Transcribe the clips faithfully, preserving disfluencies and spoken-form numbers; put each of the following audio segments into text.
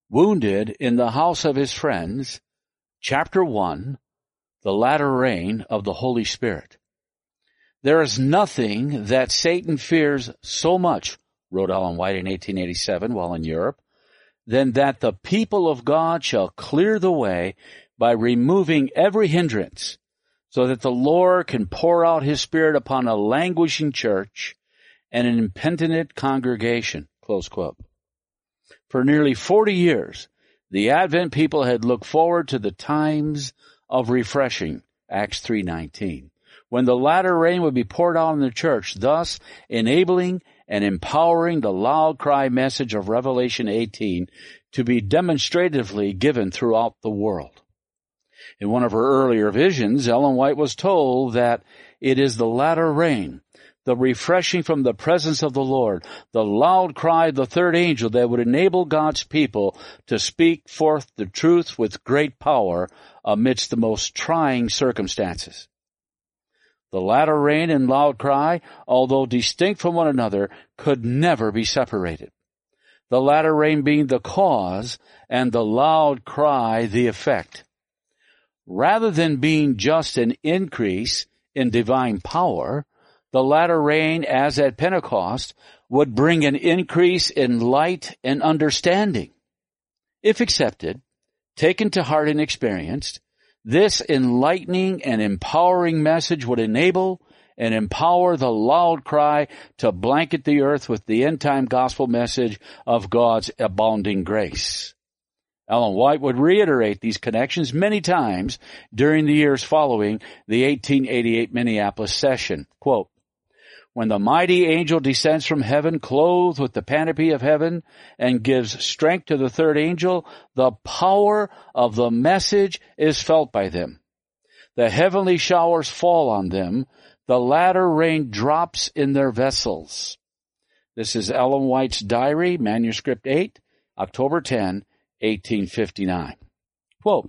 Wounded in the House of His Friends, Chapter one, The Latter Rain of the Holy Spirit. There is nothing that Satan fears so much, wrote Ellen White in eighteen eighty-seven while in Europe, than that the people of God shall clear the way by removing every hindrance, so that the Lord can pour out His Spirit upon a languishing church and an impenitent congregation. Close quote. For nearly forty years, the Advent people had looked forward to the times of refreshing, Acts three nineteen, when the latter rain would be poured out on the church, thus enabling and empowering the loud cry message of Revelation eighteen to be demonstratively given throughout the world. In one of her earlier visions, Ellen White was told that it is the latter rain, the refreshing from the presence of the Lord, the loud cry of the third angel that would enable God's people to speak forth the truth with great power amidst the most trying circumstances. The latter rain and loud cry, although distinct from one another, could never be separated. The latter rain being the cause and the loud cry the effect. Rather than being just an increase in divine power, the latter rain, as at Pentecost, would bring an increase in light and understanding. If accepted, taken to heart and experienced, this enlightening and empowering message would enable and empower the loud cry to blanket the earth with the end-time gospel message of God's abounding grace. Ellen White would reiterate these connections many times during the years following the eighteen eighty-eight Minneapolis session. Quote, when the mighty angel descends from heaven, clothed with the canopy of heaven, and gives strength to the third angel, the power of the message is felt by them. The heavenly showers fall on them. The latter rain drops in their vessels. This is Ellen White's diary, manuscript eight, October tenth, eighteen fifty-nine. Quote,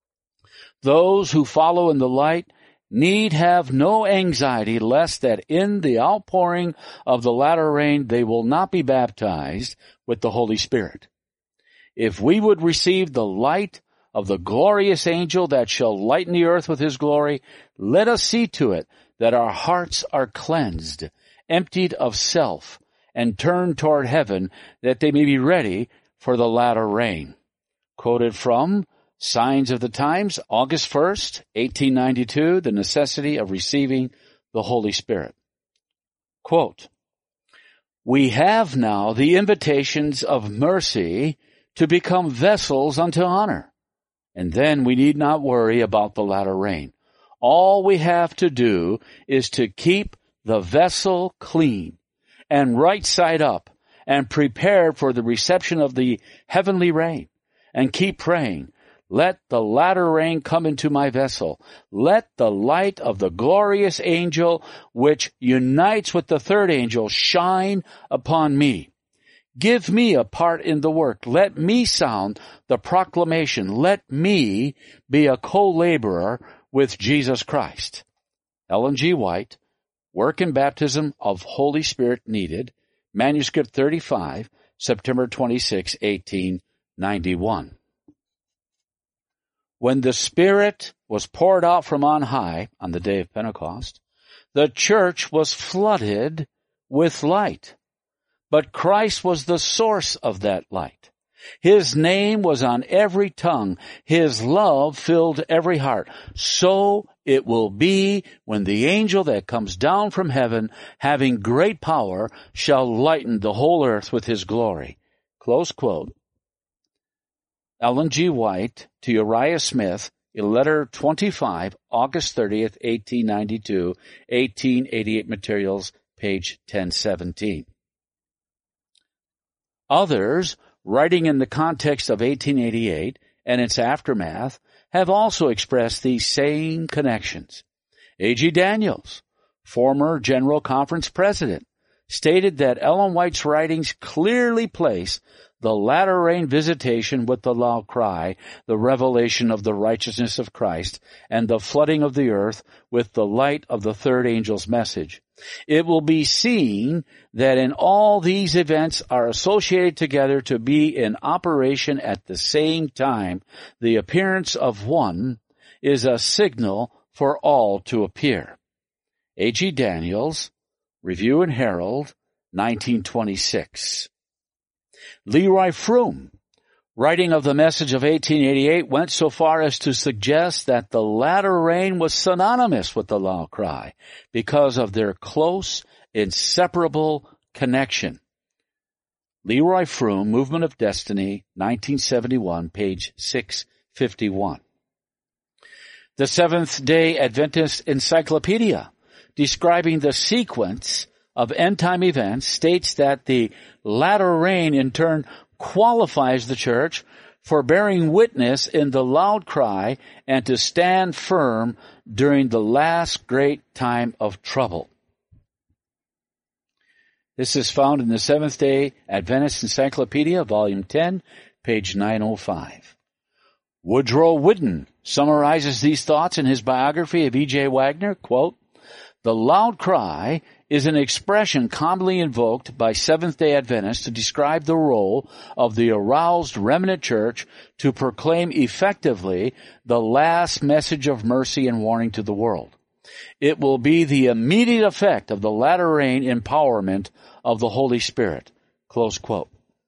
those who follow in the light need have no anxiety lest that in the outpouring of the latter rain they will not be baptized with the Holy Spirit. If we would receive the light of the glorious angel that shall lighten the earth with his glory, let us see to it that our hearts are cleansed, emptied of self, and turned toward heaven, that they may be ready for the latter rain. Quoted from Signs of the Times, August first, eighteen ninety-two, the necessity of receiving the Holy Spirit. Quote, we have now the invitations of mercy to become vessels unto honor, and then we need not worry about the latter rain. All we have to do is to keep the vessel clean and right side up and prepared for the reception of the heavenly rain, and keep praying, let the latter rain come into my vessel. Let the light of the glorious angel, which unites with the third angel, shine upon me. Give me a part in the work. Let me sound the proclamation. Let me be a co-laborer with Jesus Christ. Ellen G. White, Work and Baptism of Holy Spirit Needed, Manuscript thirty-five, September twenty-sixth, eighteen ninety-one. When the Spirit was poured out from on high on the day of Pentecost, the church was flooded with light. But Christ was the source of that light. His name was on every tongue. His love filled every heart. So it will be when the angel that comes down from heaven, having great power, shall lighten the whole earth with his glory. Close quote. Ellen G. White to Uriah Smith, in letter twenty-five, August thirtieth, eighteen ninety-two, eighteen eighty-eight materials, page ten seventeen. Others, writing in the context of eighteen eighty-eight and its aftermath, have also expressed these same connections. A G Daniels, former General Conference president, stated that Ellen White's writings clearly place the latter rain visitation with the loud cry, the revelation of the righteousness of Christ, and the flooding of the earth with the light of the third angel's message. It will be seen that in all these events are associated together to be in operation at the same time. The appearance of one is a signal for all to appear. A G Daniels, Review and Herald, nineteen twenty-six. Leroy Froom, writing of the message of eighteen eighty-eight, went so far as to suggest that the latter rain was synonymous with the loud cry because of their close, inseparable connection. Leroy Froom, Movement of Destiny, nineteen seventy-one, page six fifty-one. The Seventh-day Adventist Encyclopedia, describing the sequence of end-time events, states that the latter rain in turn qualifies the church for bearing witness in the loud cry and to stand firm during the last great time of trouble. This is found in the Seventh-day Adventist Encyclopedia, Volume ten, page nine oh five. Woodrow Whidden summarizes these thoughts in his biography of E J Wagner, quote, "The loud cry is an expression commonly invoked by Seventh-day Adventists to describe the role of the aroused remnant church to proclaim effectively the last message of mercy and warning to the world. It will be the immediate effect of the latter rain empowerment of the Holy Spirit." Close quote.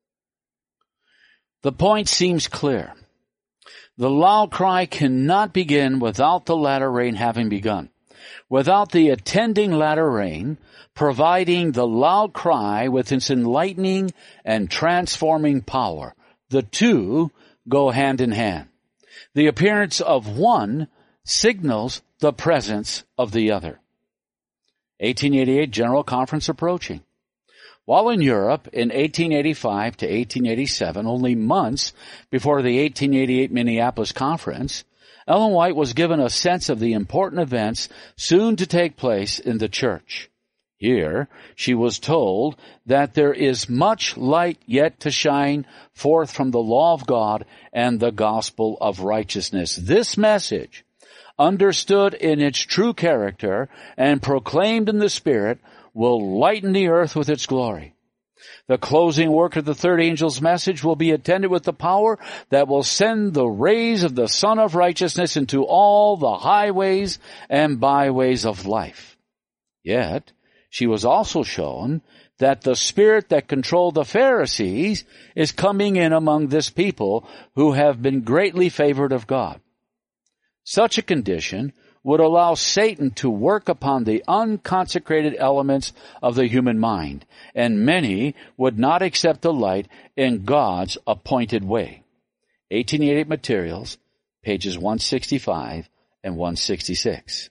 The point seems clear. The loud cry cannot begin without the latter rain having begun. Without the attending latter rain, providing the loud cry with its enlightening and transforming power, the two go hand in hand. The appearance of one signals the presence of the other. eighteen eighty-eight General Conference approaching. While in Europe in eighteen eighty-five to eighteen eighty-seven, only months before the eighteen eighty-eight Minneapolis Conference, Ellen White was given a sense of the important events soon to take place in the church. Here, she was told that there is much light yet to shine forth from the law of God and the gospel of righteousness. This message, understood in its true character and proclaimed in the Spirit, will lighten the earth with its glory. The closing work of the third angel's message will be attended with the power that will send the rays of the Sun of Righteousness into all the highways and byways of life. Yet, she was also shown that the spirit that controlled the Pharisees is coming in among this people who have been greatly favored of God. Such a condition would allow Satan to work upon the unconsecrated elements of the human mind, and many would not accept the light in God's appointed way. eighteen eighty-eight Materials, pages one sixty-five and one sixty-six.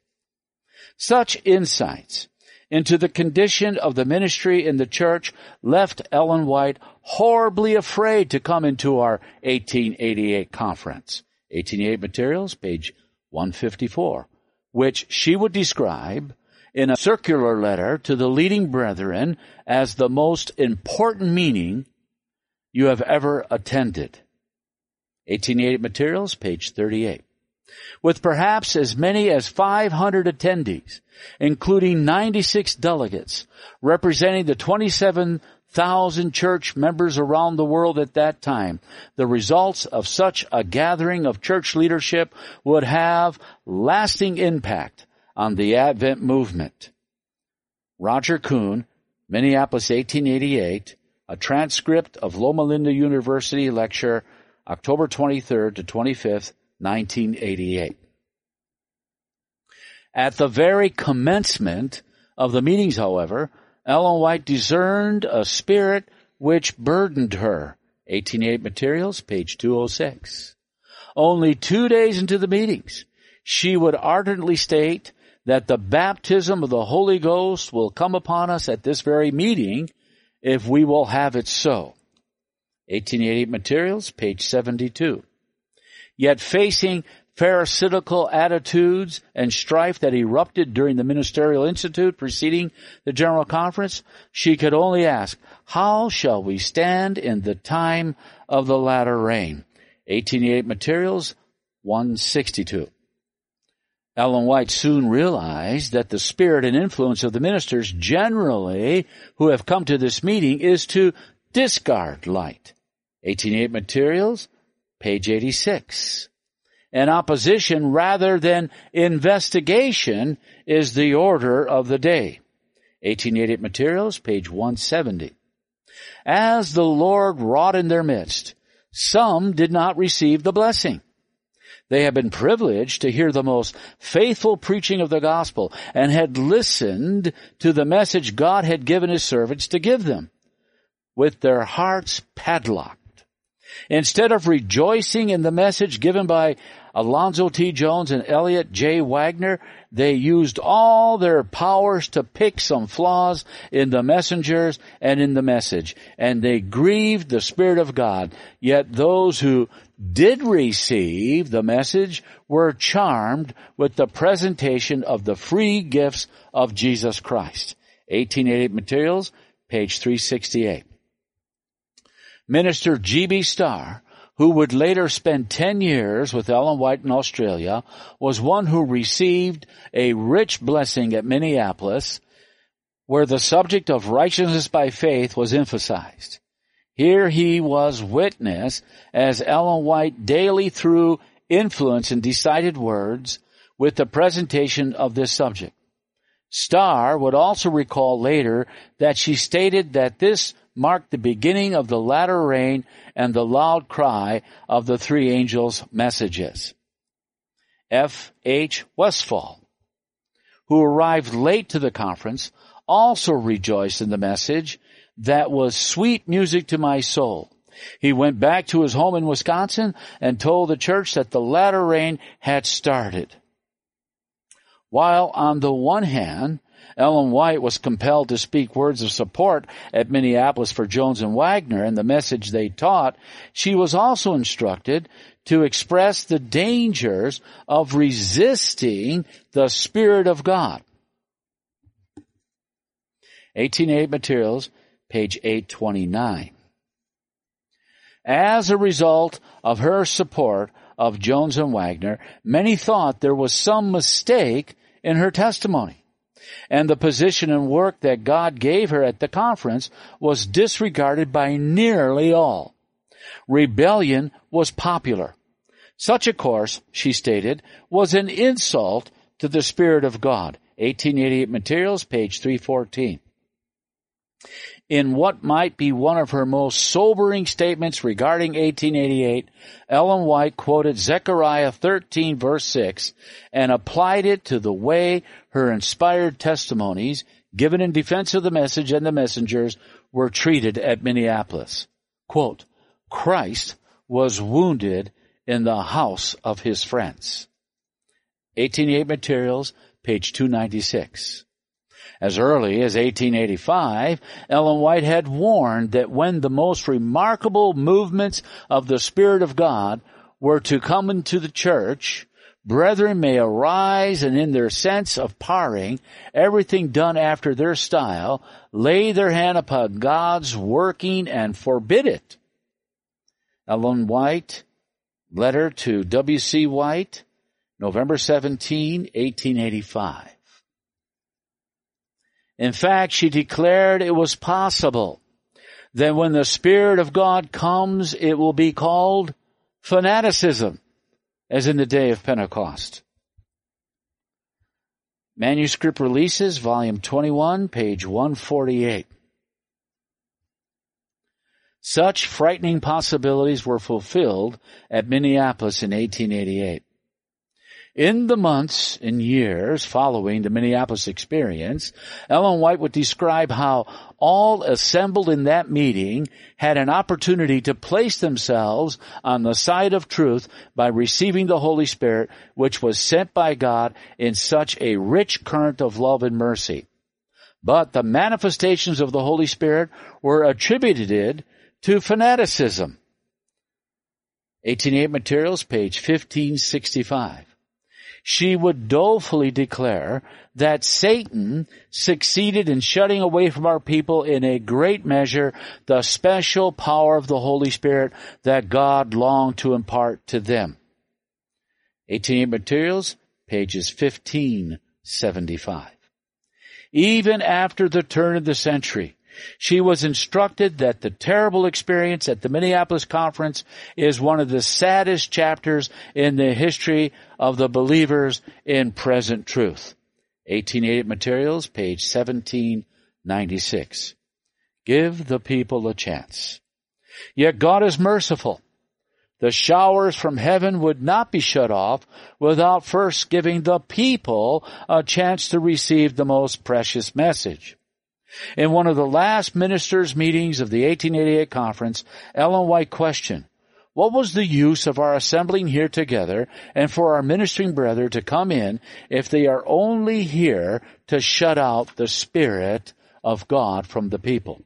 Such insights into the condition of the ministry in the church left Ellen White horribly afraid to come into our eighteen eighty-eight conference. eighteen eighty-eight Materials, page one fifty-four. Which she would describe in a circular letter to the leading brethren as the most important meeting you have ever attended. eighteen eighty-eight Materials, page thirty-eight. With perhaps as many as five hundred attendees, including ninety-six delegates, representing the twenty-seven thousand church members around the world at that time, the results of such a gathering of church leadership would have lasting impact on the Advent movement. Roger Kuhn, Minneapolis, eighteen eighty-eight, a transcript of Loma Linda University lecture, October twenty-third to twenty-fifth, nineteen eighty-eight. At the very commencement of the meetings, however, Ellen White discerned a spirit which burdened her. eighteen eighty-eight Materials, page two oh six. Only two days into the meetings, she would ardently state that the baptism of the Holy Ghost will come upon us at this very meeting if we will have it so. eighteen eighty-eight Materials, page seventy-two. Yet facing pharisaical attitudes and strife that erupted during the ministerial institute preceding the General Conference, she could only ask, how shall we stand in the time of the latter rain? eighteen eighty-eight Materials, one sixty-two. Ellen White soon realized that the spirit and influence of the ministers generally who have come to this meeting is to discard light. eighteen eighty-eight Materials, page eighty-six. And opposition rather than investigation is the order of the day. eighteen eighty-eight Materials, page one seventy. As the Lord wrought in their midst, some did not receive the blessing. They had been privileged to hear the most faithful preaching of the gospel and had listened to the message God had given his servants to give them, with their hearts padlocked. Instead of rejoicing in the message given by Alonzo T. Jones and Elliot J. Wagner, they used all their powers to pick some flaws in the messengers and in the message, and they grieved the Spirit of God. Yet those who did receive the message were charmed with the presentation of the free gifts of Jesus Christ. eighteen eighty-eight Materials, page three sixty-eight. Minister G B Starr, who would later spend ten years with Ellen White in Australia, was one who received a rich blessing at Minneapolis, where the subject of righteousness by faith was emphasized. Here he was witness as Ellen White daily threw influence and decided words with the presentation of this subject. Starr would also recall later that she stated that this marked the beginning of the latter rain and the loud cry of the three angels' messages. F. H. Westphal, who arrived late to the conference, also rejoiced in the message that was sweet music to my soul. He went back to his home in Wisconsin and told the church that the latter rain had started. While on the one hand, Ellen White was compelled to speak words of support at Minneapolis for Jones and Wagner and the message they taught, she was also instructed to express the dangers of resisting the Spirit of God. eighteen eighty-eight Materials, page eight twenty-nine. As a result of her support of Jones and Wagner, many thought there was some mistake in her testimony, and the position and work that God gave her at the conference was disregarded by nearly all. Rebellion was popular. Such a course, she stated, was an insult to the Spirit of God. eighteen eighty-eight Materials, page three fourteen. In what might be one of her most sobering statements regarding eighteen eighty-eight, Ellen White quoted Zechariah thirteen, verse six, and applied it to the way her inspired testimonies, given in defense of the message and the messengers, were treated at Minneapolis. Quote, Christ was wounded in the house of his friends. eighteen eighty-eight Materials, page two ninety-six. As early as eighteen eighty-five, Ellen White had warned that when the most remarkable movements of the Spirit of God were to come into the church, brethren may arise and in their sense of parring, everything done after their style, lay their hand upon God's working and forbid it. Ellen White, letter to W C White, November seventeenth, eighteen eighty-five. In fact, she declared it was possible that when the Spirit of God comes, it will be called fanaticism, as in the day of Pentecost. Manuscript Releases, volume twenty-one, page one forty-eight. Such frightening possibilities were fulfilled at Minneapolis in eighteen eighty-eight. In the months and years following the Minneapolis experience, Ellen White would describe how all assembled in that meeting had an opportunity to place themselves on the side of truth by receiving the Holy Spirit, which was sent by God in such a rich current of love and mercy. But the manifestations of the Holy Spirit were attributed to fanaticism. eighteen eighty-eight Materials, page fifteen sixty-five. She would dolefully declare that Satan succeeded in shutting away from our people in a great measure the special power of the Holy Spirit that God longed to impart to them. eighteen eighty-eight Materials, pages fifteen seventy-five. Even after the turn of the century, she was instructed that the terrible experience at the Minneapolis Conference is one of the saddest chapters in the history of the believers in present truth. eighteen eighty-eight Materials, page seventeen ninety-six. Give the people a chance. Yet God is merciful. The showers from heaven would not be shut off without first giving the people a chance to receive the most precious message. In one of the last ministers' meetings of the eighteen eighty-eight conference, Ellen White questioned, what was the use of our assembling here together and for our ministering brethren to come in if they are only here to shut out the Spirit of God from the people?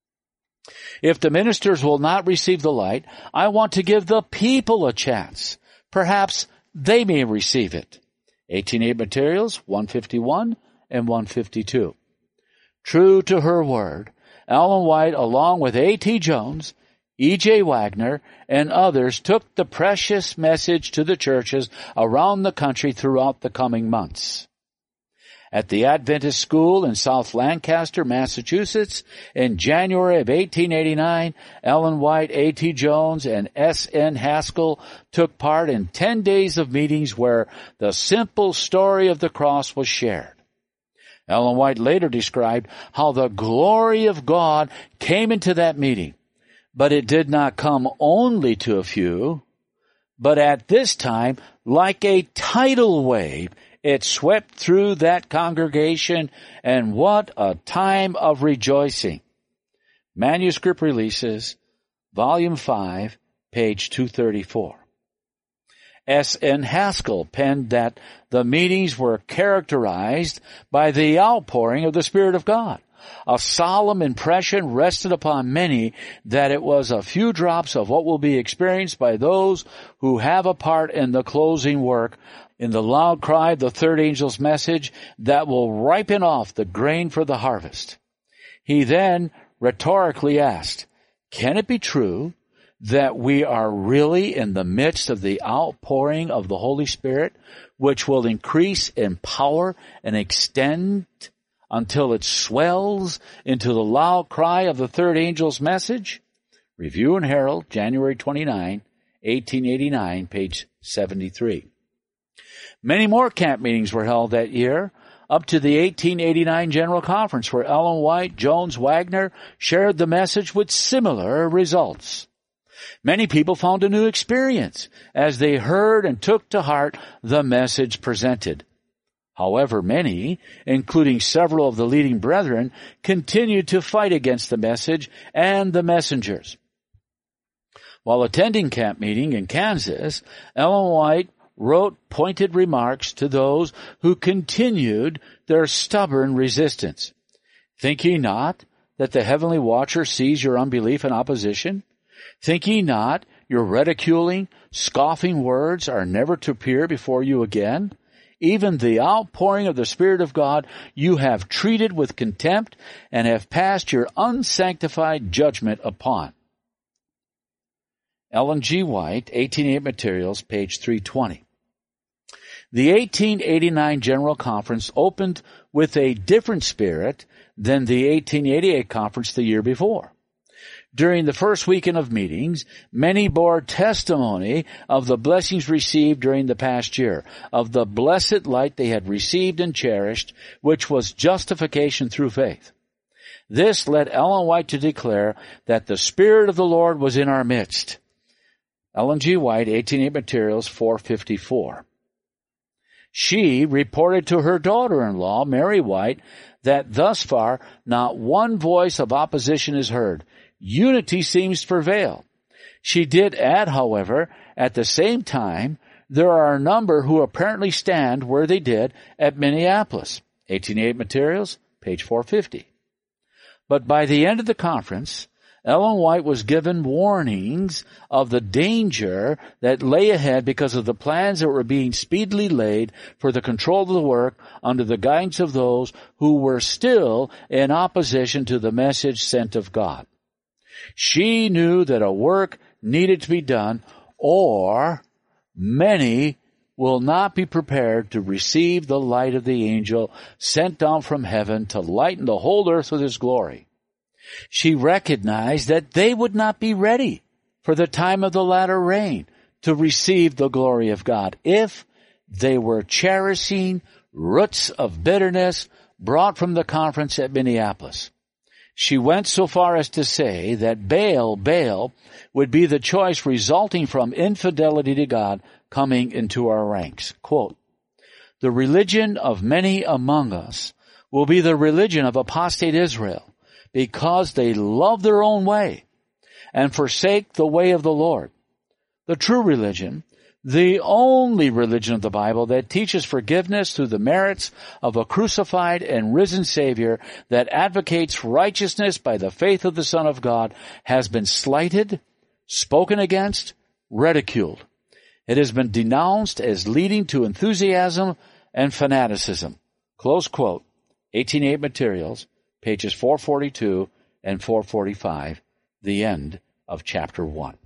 If the ministers will not receive the light, I want to give the people a chance. Perhaps they may receive it. eighteen eighty-eight Materials, one fifty-one and one fifty-two. True to her word, Ellen White, along with A T Jones, E J Wagner, and others, took the precious message to the churches around the country throughout the coming months. At the Adventist School in South Lancaster, Massachusetts, in January of eighteen eighty-nine, Ellen White, A T Jones, and S N Haskell took part in ten days of meetings where the simple story of the cross was shared. Ellen White later described how the glory of God came into that meeting, but it did not come only to a few, but at this time, like a tidal wave, it swept through that congregation, and what a time of rejoicing. Manuscript Releases, Volume five, page two thirty-four. S N Haskell penned that the meetings were characterized by the outpouring of the Spirit of God. A solemn impression rested upon many that it was a few drops of what will be experienced by those who have a part in the closing work, in the loud cry of the third angel's message that will ripen off the grain for the harvest. He then rhetorically asked, can it be true that we are really in the midst of the outpouring of the Holy Spirit, which will increase in power and extend until it swells into the loud cry of the third angel's message? Review and Herald, January twenty-ninth, eighteen eighty-nine, page seventy-three. Many more camp meetings were held that year, up to the eighteen eighty-nine General Conference, where Ellen White, Jones, Wagner shared the message with similar results. Many people found a new experience as they heard and took to heart the message presented. However, many, including several of the leading brethren, continued to fight against the message and the messengers. While attending camp meeting in Kansas, Ellen White wrote pointed remarks to those who continued their stubborn resistance. Think ye not that the heavenly watcher sees your unbelief and opposition? Think ye not your ridiculing, scoffing words are never to appear before you again? Even the outpouring of the Spirit of God you have treated with contempt and have passed your unsanctified judgment upon. Ellen G. White, eighteen eighty-eight Materials, page three twenty. The eighteen eighty-nine General Conference opened with a different spirit than the eighteen eighty-eight Conference the year before. During the first weekend of meetings, many bore testimony of the blessings received during the past year, of the blessed light they had received and cherished, which was justification through faith. This led Ellen White to declare that the Spirit of the Lord was in our midst. Ellen G. White, eighteen eighty-eight Materials, four fifty-four. She reported to her daughter-in-law, Mary White, that thus far not one voice of opposition is heard. Unity seems to prevail. She did add, however, at the same time, there are a number who apparently stand where they did at Minneapolis. eighteen eighty-eight Materials, page four fifty. But by the end of the conference, Ellen White was given warnings of the danger that lay ahead because of the plans that were being speedily laid for the control of the work under the guidance of those who were still in opposition to the message sent of God. She knew that a work needed to be done, or many will not be prepared to receive the light of the angel sent down from heaven to lighten the whole earth with his glory. She recognized that they would not be ready for the time of the latter rain to receive the glory of God if they were cherishing roots of bitterness brought from the conference at Minneapolis. She went so far as to say that Baal, Baal would be the choice resulting from infidelity to God coming into our ranks. Quote, "The religion of many among us will be the religion of apostate Israel, because they love their own way and forsake the way of the Lord. The true religion, the only religion of the Bible that teaches forgiveness through the merits of a crucified and risen Savior, that advocates righteousness by the faith of the Son of God, has been slighted, spoken against, ridiculed. It has been denounced as leading to enthusiasm and fanaticism." Close quote. eighteen eight Materials, pages four forty-two and four forty-five, the end of chapter one.